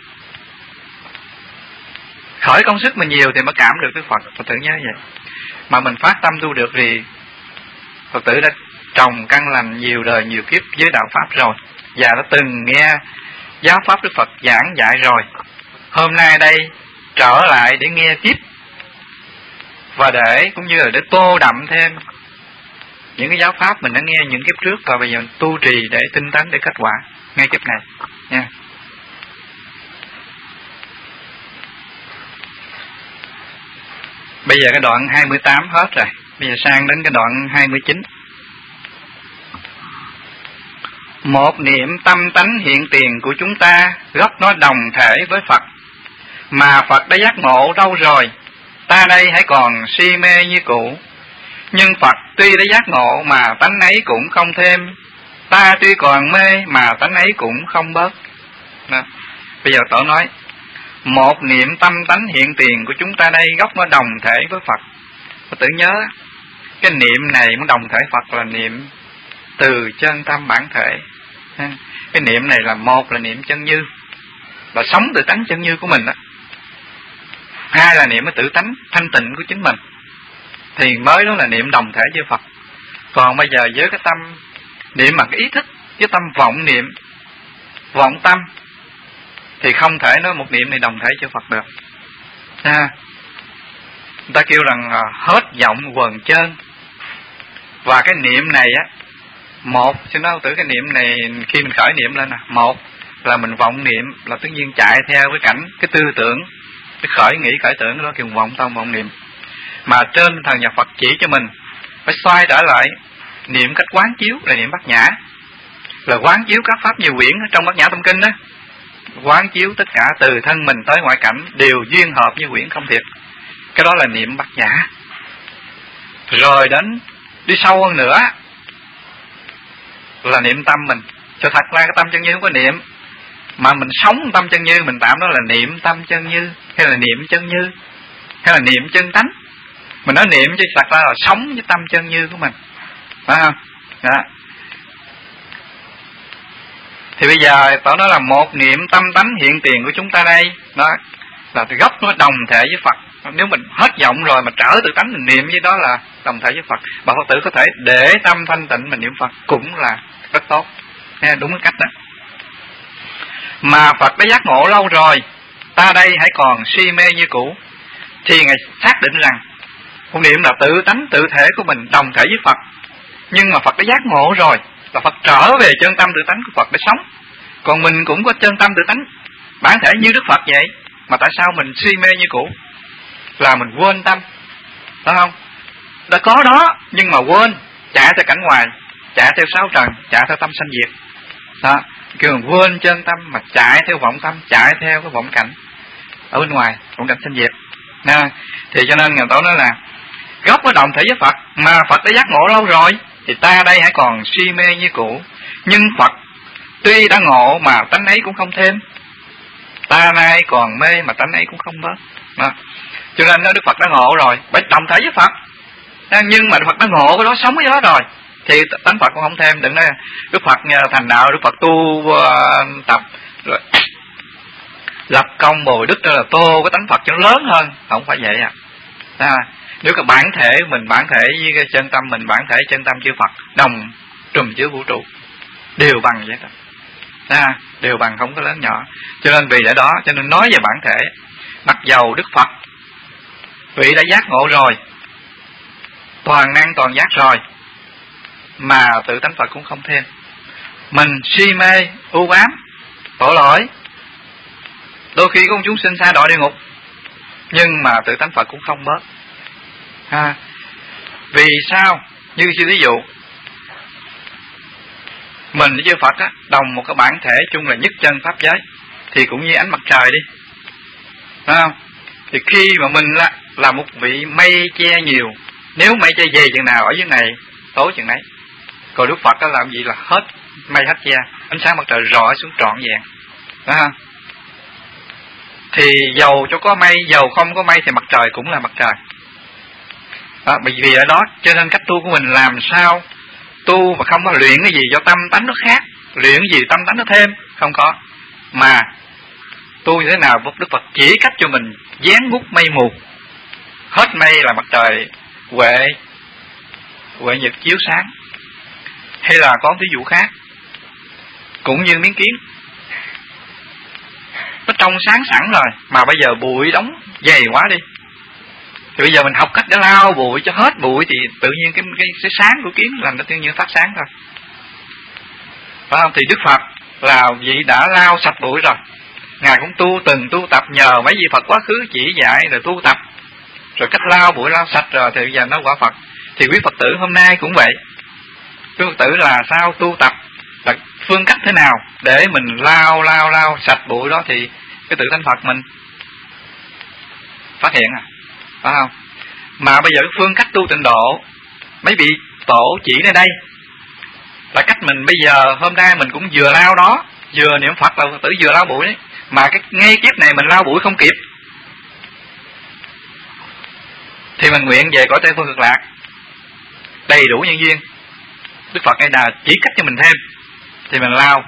Khởi công sức mình nhiều thì mới cảm được Đức Phật. Phật tử nhớ vậy. Mà mình phát tâm tu được thì Phật tử đã trồng căn lành nhiều đời nhiều kiếp với đạo pháp rồi, và đã từng nghe giáo pháp Đức Phật giảng dạy rồi. Hôm nay đây trở lại để nghe tiếp, và để cũng như là để tô đậm thêm những cái giáo pháp mình đã nghe những kiếp trước, và bây giờ mình tu trì để tinh tấn để kết quả ngay kiếp này nha. Bây giờ cái đoạn hai mươi tám hết rồi, bây giờ sang đến cái đoạn hai mươi chín. Một niệm tâm tánh hiện tiền của chúng ta gốc nó đồng thể với Phật, mà Phật đã giác ngộ đâu rồi, ta đây hãy còn si mê như cũ. Nhưng Phật tuy đã giác ngộ mà tánh ấy cũng không thêm, ta tuy còn mê mà tánh ấy cũng không bớt. Đó. Bây giờ Tổ nói một niệm tâm tánh hiện tiền của chúng ta đây gốc nó đồng thể với Phật. Phật tử nhớ cái niệm này nó đồng thể Phật là niệm từ chân tâm bản thể. Cái niệm này là một là niệm chân như, là sống từ tánh chân như của mình đó. Hai là niệm cái tự tánh thanh tịnh của chính mình, thì mới đó là niệm đồng thể với Phật. Còn bây giờ với cái tâm niệm bằng cái ý thức, với tâm vọng niệm, vọng tâm, thì không thể nói một niệm này đồng thể với Phật được. À, người ta kêu rằng à, hết vọng quần chân. Và cái niệm này á, một, xin nói tử cái niệm này khi mình khởi niệm lên nè, một là mình vọng niệm, là tất nhiên chạy theo cái cảnh, cái tư tưởng, cái khởi nghĩ khởi tưởng đó kêu vọng tâm vọng niệm. Mà trên thần nhà Phật chỉ cho mình phải xoay trở lại niệm cách quán chiếu là niệm Bát Nhã, là quán chiếu các pháp như quyển trong Bát Nhã Tâm Kinh đó, quán chiếu tất cả từ thân mình tới ngoại cảnh đều duyên hợp như quyển không thiệt. Cái đó là niệm Bát Nhã. Rồi đến đi sâu hơn nữa là niệm tâm mình. Cho thật ra cái tâm chân như không có niệm, mà mình sống tâm chân như, mình tạm đó là niệm tâm chân như, hay là niệm chân như, hay là niệm chân tánh. Mình nói niệm chứ thật ra là sống với tâm chân như của mình, phải không? Đó. Thì bây giờ tao nói là một niệm tâm tánh hiện tiền của chúng ta đây, đó là gốc nó đồng thể với Phật. Nếu mình hết vọng rồi mà trở từ tánh mình niệm với đó là đồng thể với Phật. Bà Phật tử có thể để tâm thanh tịnh mình niệm Phật cũng là rất tốt, nghe đúng cái cách đó. Mà Phật đã giác ngộ lâu rồi, ta đây hãy còn si mê như cũ, thì Ngài xác định rằng một niệm là tự tánh tự thể của mình đồng thể với Phật. Nhưng mà Phật đã giác ngộ rồi, là Phật trở về chân tâm tự tánh của Phật để sống. Còn mình cũng có chân tâm tự tánh bản thể như Đức Phật vậy, mà tại sao mình si mê như cũ? Là mình quên tâm, phải không? Đã có đó nhưng mà quên, chạy theo cảnh ngoài, chạy theo sáu trần, chạy theo tâm sanh diệt. Đó, kêu mình quên chân tâm mà chạy theo vọng tâm, chạy theo cái vọng cảnh ở bên ngoài, vọng cảnh sanh diệt. Đó. Thì cho nên Ngài Tổ nói là gốc nó đồng thể với Phật, mà Phật đã giác ngộ lâu rồi, thì ta đây hãy còn si mê như cũ. Nhưng Phật tuy đã ngộ mà tánh ấy cũng không thêm, ta nay còn mê mà tánh ấy cũng không bớt. Đó. Cho nên Đức Phật đã ngộ rồi, phải đồng thể với Phật. Nhưng mà Đức Phật đã ngộ cái đó, sống cái đó rồi, thì tánh Phật cũng không thêm. Đừng nói Đức Phật thành đạo, Đức Phật tu uh, tập rồi lập công bồi đức đó là tô cái tánh Phật cho nó lớn hơn. Không phải vậy à. À, nếu cái bản thể mình, bản thể với cái chân tâm mình, bản thể chân tâm chư Phật đồng trùm chứa vũ trụ, đều bằng vậy đó. À, đều bằng, không có lớn nhỏ. Cho nên vì lẽ đó, cho nên nói về bản thể, mặc dầu Đức Phật vị đã giác ngộ rồi, toàn năng toàn giác rồi, mà tự tánh Phật cũng không thêm. Mình si mê u ám tội lỗi, đôi khi có chúng sinh xa đọa địa ngục, nhưng mà tự tánh Phật cũng không bớt. À, vì sao? Như sư ví dụ, mình với Phật á, đồng một cái bản thể chung là nhất chân pháp giới, thì cũng như ánh mặt trời đi, phải không? Thì khi mà mình là, là một vị mây che nhiều, nếu mây che về chừng nào ở dưới này tối chừng đấy. Còn Đức Phật đó làm gì là hết mây hết che, ánh sáng mặt trời rọi xuống trọn vẹn, phải không? Thì dầu cho có mây, dầu không có mây thì mặt trời cũng là mặt trời. Đó, bởi vì ở đó cho nên cách tu của mình làm sao tu mà không có luyện cái gì cho tâm tánh nó khác, luyện cái gì tâm tánh nó thêm, không có. Mà tu như thế nào Đức Phật chỉ cách cho mình dán bút mây mù, hết mây là mặt trời huệ huệ nhật chiếu sáng. Hay là có ví dụ khác, cũng như miếng kiến, nó trong sáng sẵn rồi mà bây giờ bụi đóng dày quá đi, thì bây giờ mình học cách để lau bụi cho hết bụi, thì tự nhiên cái cái, cái sáng của kiến là nó tự nhiên phát sáng thôi, phải không? Thì Đức Phật là vị đã lau sạch bụi rồi, ngài cũng tu từng tu tập nhờ mấy vị Phật quá khứ chỉ dạy rồi tu tập, rồi cách lau bụi lau sạch rồi thì bây giờ nó quả Phật. Thì quý Phật tử hôm nay cũng vậy. Quý Phật tử là sao tu tập, là phương cách thế nào để mình lau lau lau sạch bụi đó, thì cái tự tánh Phật mình phát hiện à, phải không? Mà bây giờ cái phương cách tu tịnh độ, mấy vị tổ chỉ nơi đây là cách mình bây giờ hôm nay mình cũng vừa lau đó, vừa niệm Phật là Phật tử vừa lau bụi đấy. Mà cái ngay kiếp này mình lau bụi không kịp, thì mình nguyện về cõi Tây Phương Cực Lạc đầy đủ nhân duyên. Đức Phật ngay là chỉ cách cho mình thêm, thì mình lau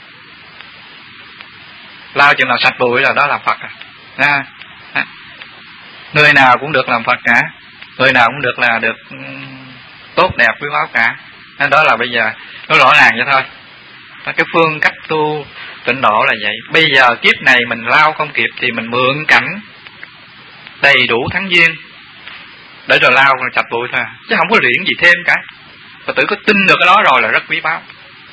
lau chừng nào sạch bụi là đó là Phật à. À, à. Người nào cũng được làm Phật cả, người nào cũng được là được tốt đẹp quý báu cả. Nên đó là bây giờ nó rõ ràng vậy thôi. Cái phương cách tu tịnh độ là vậy. Bây giờ kiếp này mình lau không kịp thì mình mượn cảnh đầy đủ thắng duyên để rồi lau rồi chặt bụi thôi, chứ không có luyện gì thêm cả. Phật tử có tin được cái đó rồi là rất quý báu.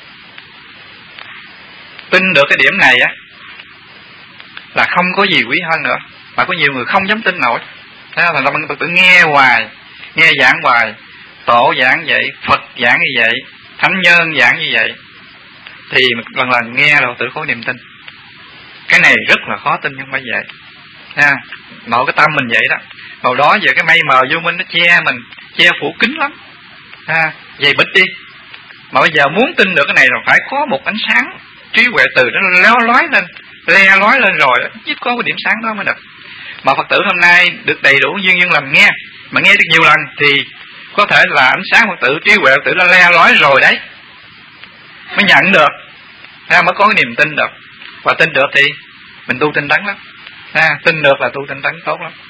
Tin được cái điểm này á là không có gì quý hơn nữa. Mà có nhiều người không dám tin nổi. Thế là thành Phật tử nghe hoài, nghe giảng hoài, tổ giảng vậy, Phật giảng như vậy, thánh nhân giảng như vậy, thì lần lần nghe rồi tự có niềm tin. Cái này rất là khó tin, không phải vậy ha. Nội cái tâm mình vậy đó. Hồi đó giờ cái mây mờ vô minh nó che mình, che phủ kín lắm ha, dày bịch đi. Mà bây giờ muốn tin được cái này là phải có một ánh sáng trí huệ từ nó léo lói lên, le lói lên rồi chỉ có cái điểm sáng đó mới được. Mà Phật tử hôm nay được đầy đủ duyên duyên làm nghe, mà nghe được nhiều lần thì có thể là ánh sáng Phật tử, trí huệ Phật tử đã le lói rồi đấy, mới nhận được ha, mới có cái niềm tin được. Và tin được thì mình tu tinh tấn lắm ha, tin được là tu tinh tấn tốt lắm.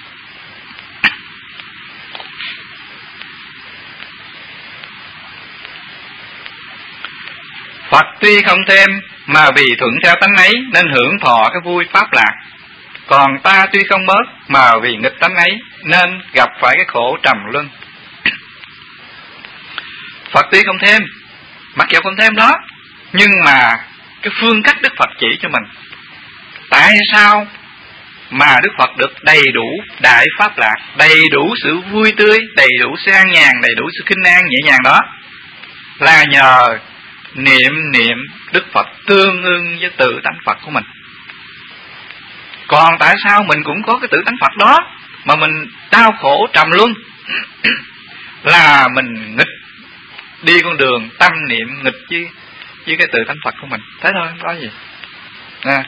Phật tuy không thêm mà vì thuận theo tánh ấy nên hưởng thọ cái vui pháp lạc, còn ta tuy không bớt mà vì nghịch tánh ấy nên gặp phải cái khổ trầm luân. Phật tuy không thêm, mặc dù không thêm đó, nhưng mà cái phương cách Đức Phật chỉ cho mình. Tại sao mà Đức Phật được đầy đủ đại pháp lạc, đầy đủ sự vui tươi, đầy đủ sự an nhàn, đầy đủ sự khinh an nhẹ nhàng đó, là nhờ niệm niệm Đức Phật tương ưng với tự tánh Phật của mình. Còn tại sao mình cũng có cái tự tánh Phật đó mà mình đau khổ trầm luân? Là mình nghịch đi con đường tâm niệm nghịch với với cái tự tánh Phật của mình. Thế thôi, không có gì. À,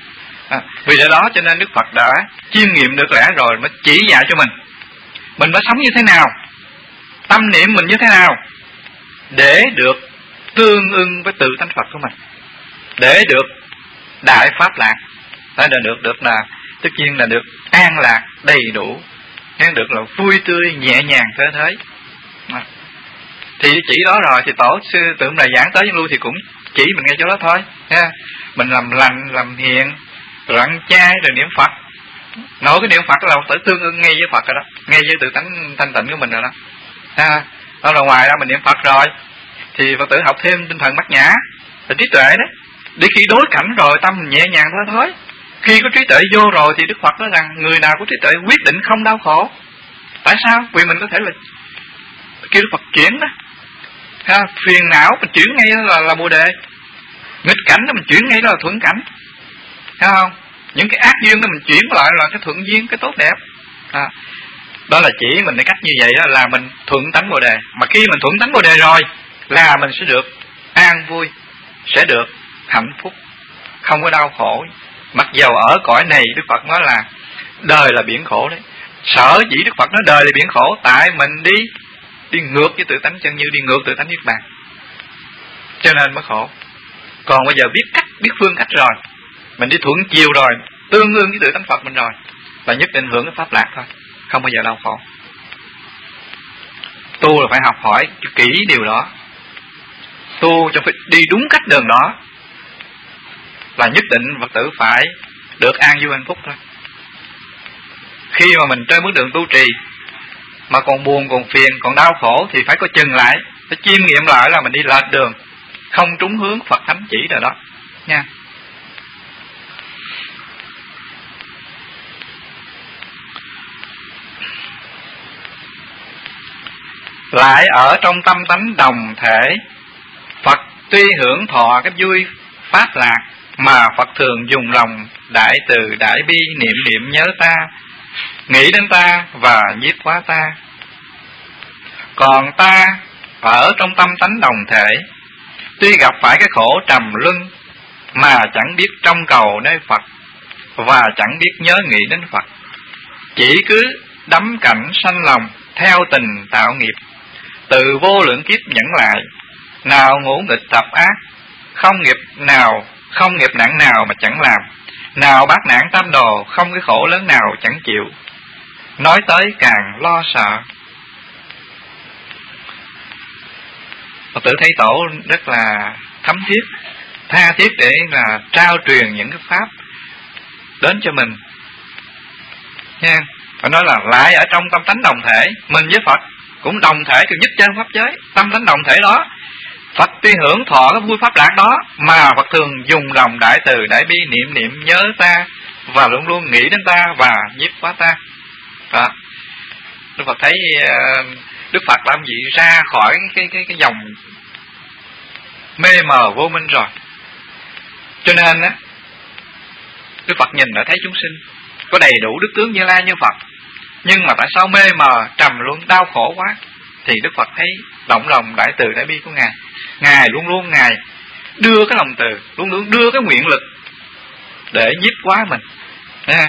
À, vì lẽ đó cho nên Đức Phật đã chiêm nghiệm được lẽ rồi mới chỉ dạy cho mình mình phải sống như thế nào, tâm niệm mình như thế nào để được tương ưng với tự tánh Phật của mình, để được đại pháp lạc, để được được là tất nhiên là được an lạc đầy đủ, nên được là vui tươi nhẹ nhàng thế thế. À, thì chỉ đó rồi thì tổ sư tưởng là giảng tới luôn thì cũng chỉ mình ngay chỗ đó thôi ha. Mình làm lành làm hiền rồi ăn chay rồi niệm Phật, nội cái niệm Phật là tự tương ưng ngay với Phật rồi đó, ngay với tự tánh thanh tịnh của mình rồi đó ha. Đó là ngoài ra mình niệm Phật rồi thì Phật tử học thêm tinh thần bát nhã là trí tuệ đấy, để khi đối cảnh rồi tâm mình nhẹ nhàng thôi thôi. Khi có trí tuệ vô rồi thì Đức Phật nói rằng người nào có trí tuệ quyết định không đau khổ. Tại sao? Vì mình có thể là kêu Đức Phật chuyển đó ha, phiền não mình chuyển ngay đó là, là bồ đề, nghịch cảnh đó mình chuyển ngay đó là thuận cảnh, thấy không? Những cái ác duyên đó mình chuyển lại là cái thuận duyên, cái tốt đẹp. À, đó là chỉ mình cái cách như vậy đó là mình thuận tánh bồ đề. Mà khi mình thuận tánh bồ đề rồi là mình sẽ được an vui, sẽ được hạnh phúc, không có đau khổ. Mặc dầu ở cõi này Đức Phật nói là đời là biển khổ đấy. Sở dĩ Đức Phật nói đời là biển khổ tại mình đi đi ngược với tự tánh chân như, đi ngược tự tánh niết bàn, cho nên mới khổ. Còn bây giờ biết cách, biết phương cách rồi, mình đi thuận chiều rồi, tương ương với tự tánh Phật mình rồi, là nhất định hưởng cái pháp lạc thôi, không bao giờ đau khổ. Tu là phải học hỏi kỹ điều đó, tu cho phải đi đúng cách đường đó, là nhất định Phật tử phải được an vui hạnh phúc thôi. Khi mà mình trên bước đường tu trì mà còn buồn, còn phiền, còn đau khổ thì phải có chừng lại, phải chiêm nghiệm lại là mình đi lệch đường, không trúng hướng Phật thánh chỉ rồi đó nha. Lại ở trong tâm tánh đồng thể, Phật tuy hưởng thọ cái vui pháp lạc, mà Phật thường dùng lòng đại từ đại bi niệm niệm nhớ ta, nghĩ đến ta và nhiếp hóa ta. Còn ta ở trong tâm tánh đồng thể, tuy gặp phải cái khổ trầm luân mà chẳng biết trông cầu nơi Phật và chẳng biết nhớ nghĩ đến Phật, chỉ cứ đắm cảnh sanh lòng theo tình tạo nghiệp, từ vô lượng kiếp nhẫn lại, nào ngũ nghịch tập ác, không nghiệp nào không nghiệp nặng nào mà chẳng làm, nào bát nạn tam đồ, không cái khổ lớn nào chẳng chịu, nói tới càng lo sợ. Phật tử thấy tổ rất là thấm thiết, tha thiết để là trao truyền những cái pháp đến cho mình nha. Phải nói là lại ở trong tâm tánh đồng thể, mình với Phật cũng đồng thể kiểu nhất trên pháp giới, tâm tánh đồng thể đó. Phật tuy hưởng thọ cái vui pháp lạc đó, mà Phật thường dùng lòng đại từ đại bi niệm niệm nhớ ta và luôn luôn nghĩ đến ta và nhiếp hóa ta. Đó. Đức Phật thấy Đức Phật làm gì ra khỏi cái cái cái dòng mê mờ vô minh rồi, cho nên á Đức Phật nhìn đã thấy chúng sinh có đầy đủ đức tướng Như Lai như Phật, nhưng mà tại sao mê mờ trầm luôn đau khổ quá, thì Đức Phật thấy động lòng đại từ đại bi của Ngài. Ngài luôn luôn Ngài đưa cái lòng từ, luôn luôn đưa cái nguyện lực để nhiếp hóa mình à.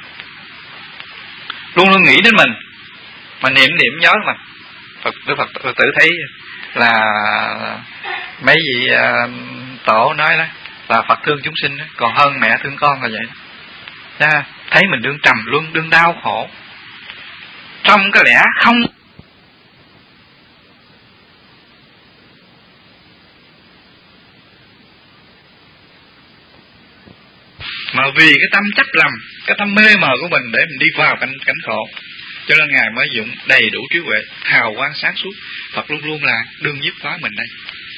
Luôn luôn nghĩ đến mình mà niệm niệm nhớ mình. Phật, Đức Phật, Phật tử thấy là mấy vị uh, tổ nói đó là Phật thương chúng sinh đó, còn hơn mẹ thương con là vậy đó. À, thấy mình đương trầm luôn, đương đau khổ trong cái lẽ không mà vì cái tâm chấp lầm, cái tâm mê mờ của mình để mình đi vào cảnh cảnh khổ, cho nên Ngài mới dụng đầy đủ trí huệ, hào quang sáng suốt. Phật luôn luôn là đương nhiếp hóa mình đây.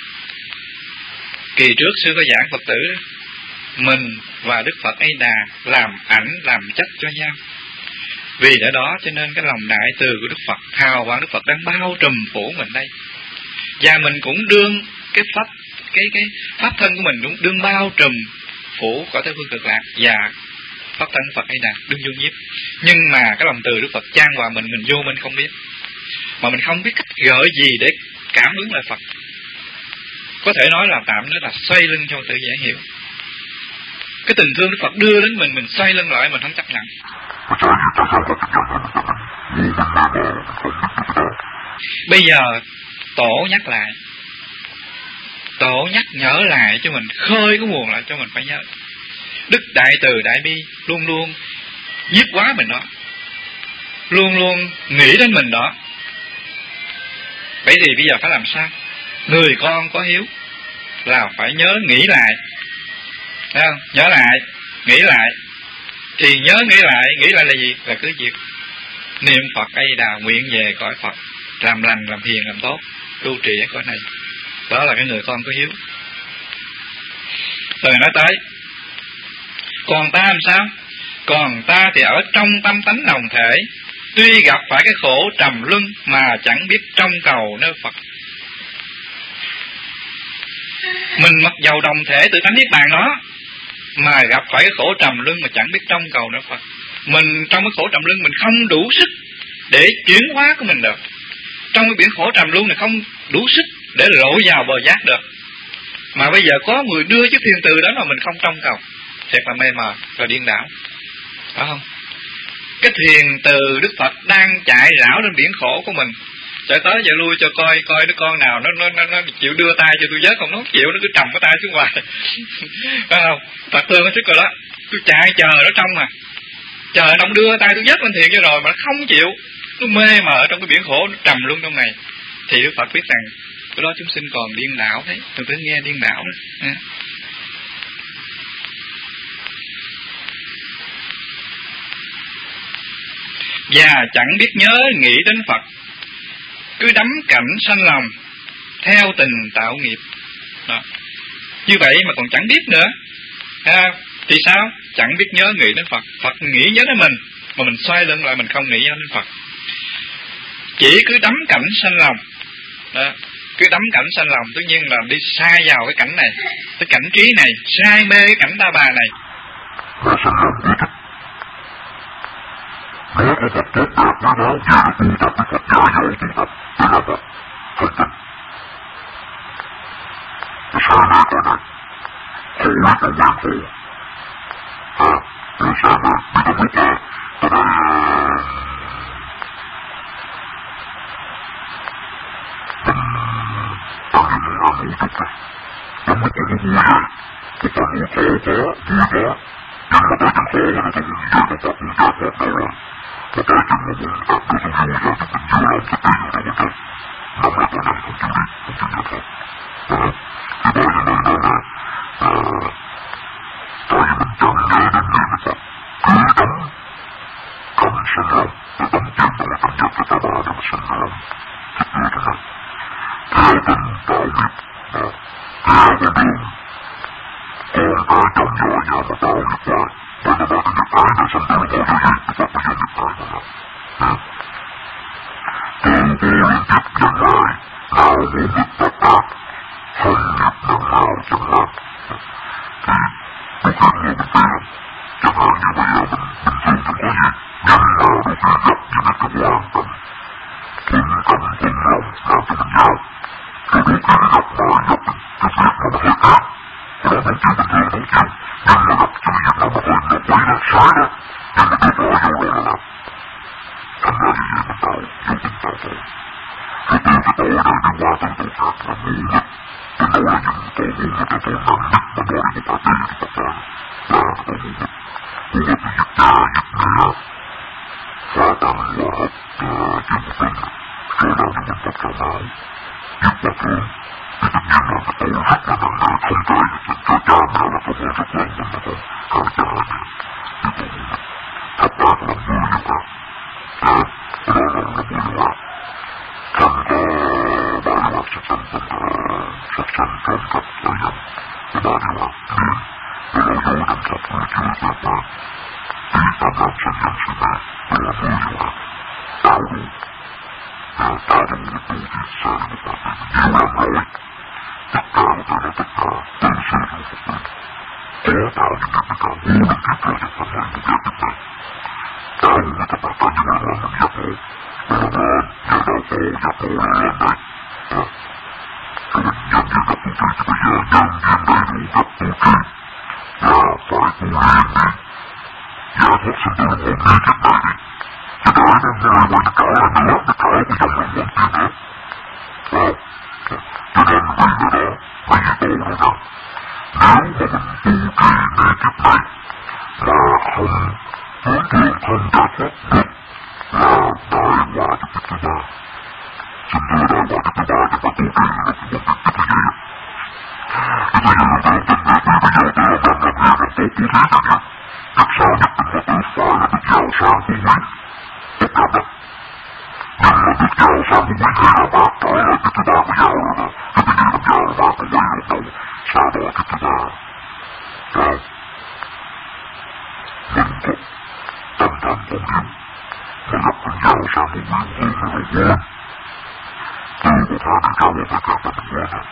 Kỳ trước sư có giảng Phật tử đó, mình và Đức Phật A Đà làm ảnh làm chất cho nhau. Vì lẽ đó cho nên cái lòng đại từ của Đức Phật, hào quang Đức Phật đang bao trùm phủ mình đây, và mình cũng đương cái pháp cái cái pháp thân của mình cũng đương bao trùm phủ cõi Tây Phương Cực Lạc và pháp thân Phật A Đà đương vô nhiếp. Nhưng mà cái lòng từ Đức Phật chan vào mình, mình vô mình không biết, mà mình không biết cách gợi gì để cảm ứng lại Phật. Có thể nói là tạm nói là xoay lưng cho tự dễ hiểu. Cái tình thương Đức Phật đưa đến mình, mình xoay lưng lại, mình không chấp nhận. Bây giờ Tổ nhắc lại, Tổ nhắc nhở lại cho mình, khơi cái nguồn lại cho mình phải nhớ. Đức Đại Từ Đại Bi luôn luôn nhiếp hóa mình đó, luôn luôn nghĩ đến mình đó. Vậy thì bây giờ phải làm sao? Người con có hiếu là phải nhớ nghĩ lại, thấy không? Nhớ lại, nghĩ lại. Thì nhớ nghĩ lại, nghĩ lại là gì? Là cứ việc niệm Phật A Di Đà, nguyện về cõi Phật, làm lành, làm hiền, làm tốt, tu trì ở cõi này. Đó là cái người con có hiếu. Rồi nói tới, còn ta làm sao? Còn ta thì ở trong tâm tánh đồng thể, tuy gặp phải cái khổ trầm luân mà chẳng biết trông cầu nơi Phật. Mình mặc dầu đồng thể tự tánh niết bàn đó, mà gặp phải cái khổ trầm luân mà chẳng biết trông cầu nơi Phật. Mình trong cái khổ trầm luân mình không đủ sức để chuyển hóa của mình được. Trong cái biển khổ trầm luân này không đủ sức để lội vào bờ giác được. Mà bây giờ có người đưa chiếc thiền từ đó mà mình không trông cầu, thiệt là mê mờ, là điên đảo, phải không? Cái thiền từ Đức Phật đang chạy rảo trên biển khổ của mình, chạy tới chạy lui cho coi coi đứa con nào nó nó nó, nó chịu đưa tay cho tôi vớt, không nó không chịu, nó cứ trầm cái tay xuống ngoài, phải không? Phật thương nó sức rồi đó, tôi chạy chờ nó trong mà, chờ nó đưa tay tôi vớt lên thiền cho rồi mà nó không chịu, nó mê mờ trong cái biển khổ, nó trầm luôn trong này. Thì Đức Phật biết rằng cái đó chúng sinh còn điên đảo đấy, tôi cứ nghe điên đảo đó. Và chẳng biết nhớ nghĩ đến Phật, cứ đắm cảnh sanh lòng, theo tình tạo nghiệp đó. Như vậy mà còn chẳng biết nữa à, thì sao? Chẳng biết nhớ nghĩ đến Phật. Phật nghĩ nhớ đến mình, mà mình xoay lưng lại mình không nghĩ đến Phật, chỉ cứ đắm cảnh sanh lòng đó. Cứ đắm cảnh sanh lòng, tất nhiên là đi sai vào cái cảnh này, cái cảnh trí này, sai mê cái cảnh ta bà này. Nó có Phật tốt đẹp với nó, về nó tu tập với Phật dạy dỗ tu tập, để làm Phật, không tin. Nó sai mê con này, khổ biết con quen khổ. À, nó sai mê, biết con lúc à, tôi nói, mình ăn những món ăn ngủ chút này, đến lúc con vui rồi, có phần ngủ khổ có, vui có, nhưng mà tới chân khổ nó không về con Phật, không ra Phật đâu rồi. Có cái chân mà muốn ăn cái không vui ra thì mình vừa lòng cái tiền rồi mình thôi. Năm nay con này không chịu đi, không chịu nhập Phật. Đó. Thì bởi vì mình nói là à, tại vì mình chẳng nhớ đến người với Phật. Cứ đắm cảnh sanh lòng, để đắm chìm vào cái cảnh nhập cái ta bà để mà sanh lòng. Thật như thế này. Theo tình tạo nghiệp. Đó. Theo con đường. Con cái chồng nhỏ nhà mà tạo nghiệp hoài. Bởi vì bà cái nghiệp ái này sanh tử nó có gì? Thì Phật mới dùng nghiệp ái này. Con vô liên tiếp nhận lại, nào muốn biết Phật ác, không nghiệp lần nào chẳng làm. Thì lúc hiện ngồi mình thấy không? Chẳng hạn như bây giờ mình bình thường không có gì, nhưng mà đôi khi gặp những cái hoàn cảnh thuận cảnh thuận lòng làm cho mình giàu. Rồi đôi khi gặp mà gặp cái việc mà nó hơi ác, cái đó không chịu bình thường không chịu, nhưng mà gặp cái việc nào mà hơi ngọc quấy đó, sai đó, nhưng mà tôi bỏ vô rồi là làm. Thành ra như vậy mình tạo, vô tình tạo tội. Thì từ cái tội này đi qua từng tội khác là ngu nhất. Cái tội là những tội ngu nhất, cái tội nặng nhất mà nói đi một cái gì thì Phật nói là tội ngu nhất. Ngu nhất thì giết cha, giết mẹ, phá tăng hòa hợp, chuyện một tình, cho nên là những Phật trả máu, giết Phật luôn. Thì tất nhiên là cái tội rất là nặng nề, không thể cho cha mẹ là không có cho con mình mà con càng cha mẹ. Thì tội ngu nhất. Thật ra là vui như vậy. Đó, đó là nó vui như vậy. Chẳng có bà điều ác sắc sanh không có sắc sanh trộm cắp lợi dụng. Cái bà điều ác liền, để nó dấu nằm Phật người chưa giác mà. Đi tam nam sanh dân sinh mẹ, đó là vui như vậy. Tạo đủ. Tạo đủ cái tu thiệt sai của Phật này, nhiều lắm rồi. Tất cả một cái là tất cả, tự sự của Phật này. Có tạo những cái tất cả vô định kiếp ra cho Phật này, một cái kiếp này. Tạo đủ cái tất cả ta như là mình giác ngộ. Đó là nhà đạo khổ, giác ngộ là lên đây. Cho nên nhân viên gặp tu trì thì bây giờ nhân viên đầy đủ gặp tu trì. là phải tu luyện đi, giải thoát sinh tử luân hồi ngay kiếp này đi, chứ để nó hơi quay nó trở lại nữa, nó trở cái dòng luân hồi kia nữa. Wow. Cho nên vì lẽ đó, mấy vị tổ nói rằng, nếu mà mình tu trì ngay kiếp này mà không hướng thượng không giải thoát được là đại quả cho kiếp thứ ba. Xin thưa đại quả kiếp thứ ba thì phải tu trì là một kiếp thứ gì? Cái thứ gì là tự tin về vì bây giờ tôi làm làm làm nghề làm tốt của thế này nhé. Kiếp sau nhất định là tự phải là được giàu sang phú quý. Tốt lắm đó. Nhưng mà được giàu sang phú quý hay là bạc trở lại kiếp thứ ba của giàu rồi nè. Cái tự nhiên làm giàu là bạc còn quay lộn đầu sau đó kiếp thứ ba. Sao? Mình có tâm thần con hiếu mà gặp con giàu sang phú quý hơn hay là quên. Tôi có thể đi cao một cái cả mình quên nè.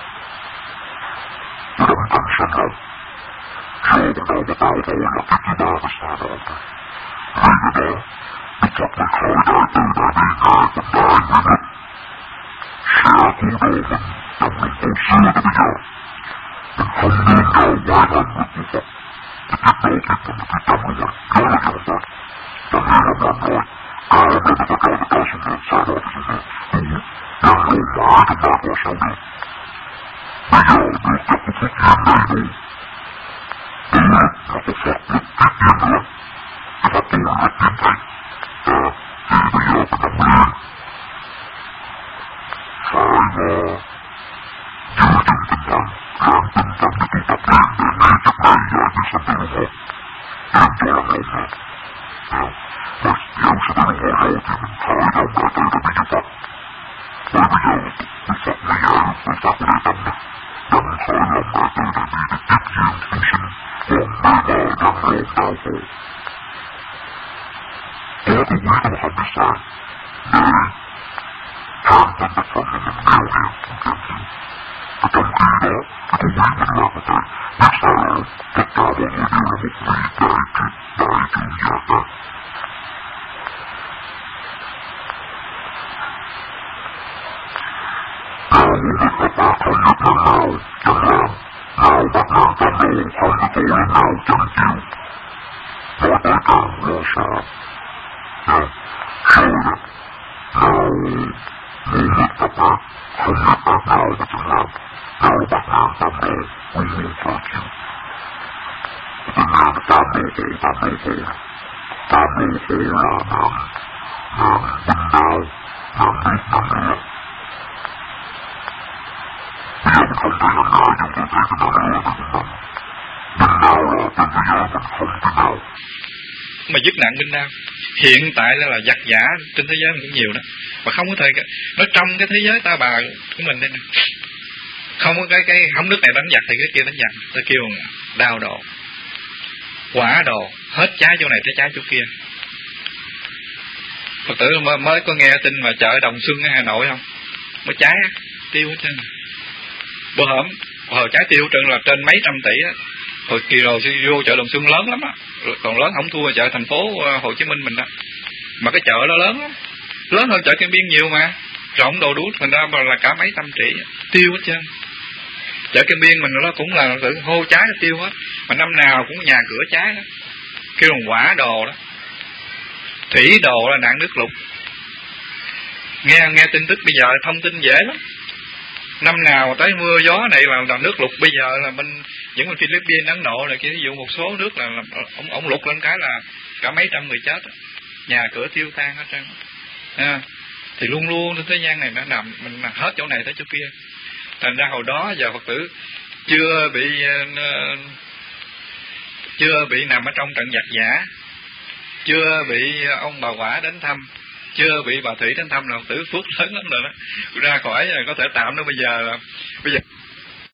Tôi đắm tâm sân lòng. Rồi bắt đầu bắt đầu tôi là kiếp thứ ba của xa đó. Vì lẽ đó, Đức Phật mới khỏi đại từ đại bi ngài còn đại nguyện lực sẽ cứu độ mình trong lòng cổ xưa tới bây giờ. Mình không nên nào quá hành lực của Phật. Cái kiếp độ kiếp mình cái tâm của mình đó là dòng Phật. Cho nên làm làm rồi, cao lên là phải cao là cao xuống được, xa đó thì xuống được. Đang lộ mã trong ba có sáu đường. Bây giờ được gặp cái phước duyên đầy đủ. Đấy là có Phật lực kiếp duyên nữa. Cái Phật tu lực duyên thầy. À, thì bây giờ phải nắm lên. Phải là giữ chừng tinh thần, ráng tinh thần để tu tập lên để ngay kiếp này giải quyết sanh tử luân hồi. Em cho là ngộ nè. Mà nếu sanh tử luân hồi rồi thì mình khởi lòng đại từ đại bi cho Phật. Bởi bây giờ Đức Phật mới giải được phương pháp của đại tâm nè. Đặng khởi lòng đại từ đại bi để tiếp duyên chúng sinh còn mê mờ răng lộn đau khổ. Có tu quý tu hành đi sai để than tên Đức Phật là mình nghèo hèn không kém gì. Và trong khi đó, cái tu quý mình là có thể biết sai lỗi, tất cả mọi người đều là một vị đại triệt đại trưởng giả ta. Nào muốn biết các bác không biết năng nào chẳng làm, nào bắt ngang tam đồ không có tổ lên nào chẳng chịu. Nói tới càng lo sợ. Nào, rồi đó, nào muốn biết các bác không biết bác nào mà chẳng làm, nào bắt ngang tam đồ luôn luôn phải chịu. Tôi nghe là tam đồ khổ, tam đồ khổ. Tam đồ khổ là nạn, nạn binh đau, nạn biết nạn lửa. Bây giờ mình không thấy là ngài nhưng tôi thấy cái nạn lửa này cũng nằm. Binh đau là trên thế giới mình không thể nào mà dứt nạn binh đau. Hiện tại là, là giặc giả trên thế giới mình cũng nhiều đó, mà không có thể nó trong cái thế giới ta bà của mình đây nè, không có cái cái không nước này đánh giặc thì cái kia đánh giặc, ta kêu đao đồ, quả đồ, hết trái chỗ này tới trái chỗ kia. Phật tử mới, mới có nghe tin mà chợ Đồng Xuân ở Hà Nội không, mới trái tiêu hết trơn. Bữa hổm hồi trái tiêu trơn là trên mấy trăm tỷ á. Hồi kỳ rồi vô chợ Đồng Xuân lớn lắm á, còn lớn không thua chợ thành phố Hồ Chí Minh mình đó. Mà cái chợ đó lớn lắm, lớn hơn chợ Kim Biên nhiều mà, rộng đồ đủ, thành ra là cả mấy trăm tỷ tiêu hết trơn. Chợ Kim Biên mình nó cũng là tự hô trái tiêu hết, mà năm nào cũng nhà cửa trái đó, kêu bằng quả đồ đó. Thủy đồ là nạn nước lụt. Nghe nghe tin tức bây giờ thông tin dễ lắm. Năm nào tới mưa gió này là, là nước lụt. Bây giờ là bên những bên Philippines, Ấn Độ này kia, ví dụ một số nước là, là ông ông lụt lên cái là cả mấy trăm người chết, nhà cửa tiêu tan hết trơn. À, thì luôn luôn trên thế gian này nó nằm mình hết chỗ này tới chỗ kia. Thành ra hồi đó giờ Phật tử chưa bị uh, chưa bị nằm ở trong trận giặc giả, chưa bị ông bà quả đến thăm, chưa bị bà Thủy đến thăm, là Phật tử phước lớn lắm rồi đó. Ra khỏi có thể tạm nó bây giờ là bây giờ